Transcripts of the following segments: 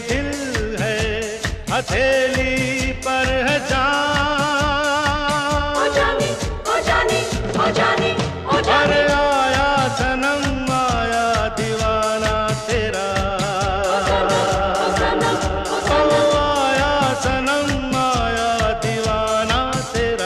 दिल है हथेली पर है जान। ओ जाने, ओ जाने, ओ जाने, ओ जाने। अरे आया सनम आया दीवाना तेरा। ओ आया सनम आया दीवाना तेरा।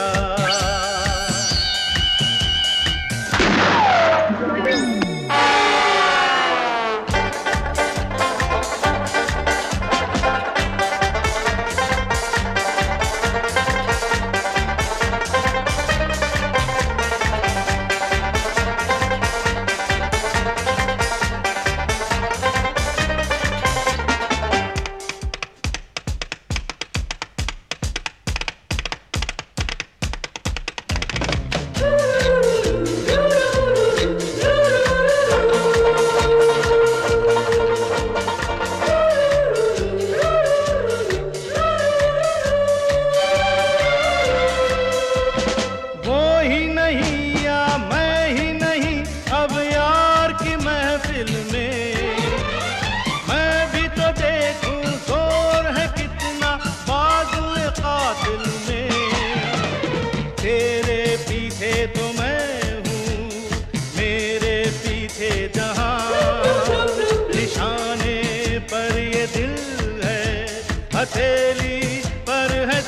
तेरे पीछे तो मैं हूँ, मेरे पीछे जहां। निशाने पर ये दिल है हथेली पर है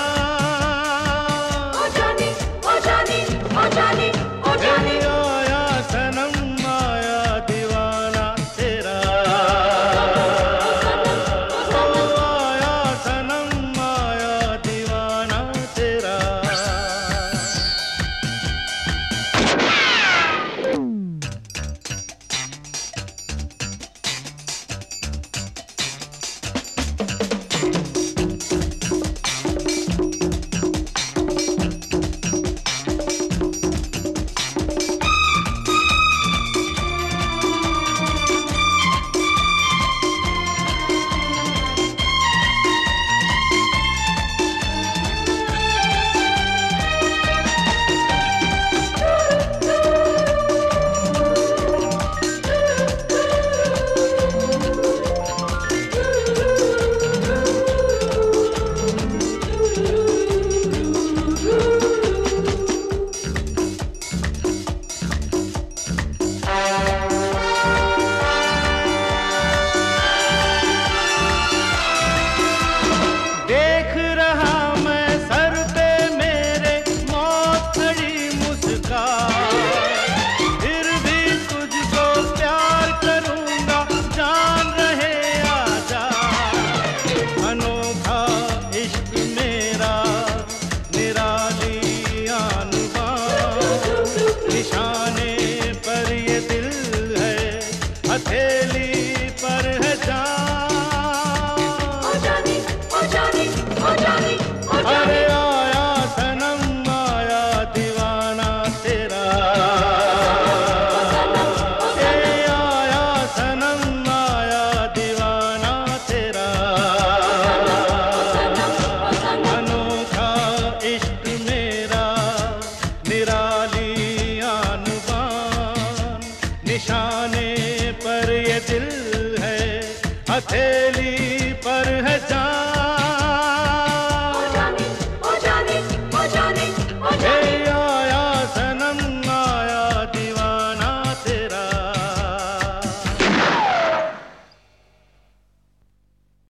जान। ओ जाने, ओ जाने, ओ जाने, ओ जाने। आया सनम आया दीवाना तेरा। ओ आया सनम आया दीवाना तेरा। हथेली पर है जान। ओ जाने, ओ जाने, ओ जाने, ओ जाने। अरे आया सनम आया दीवाना तेरा। ए आया सनम आया दीवाना तेरा। अनोखा इश्क मेरा निराली आन बान निशान।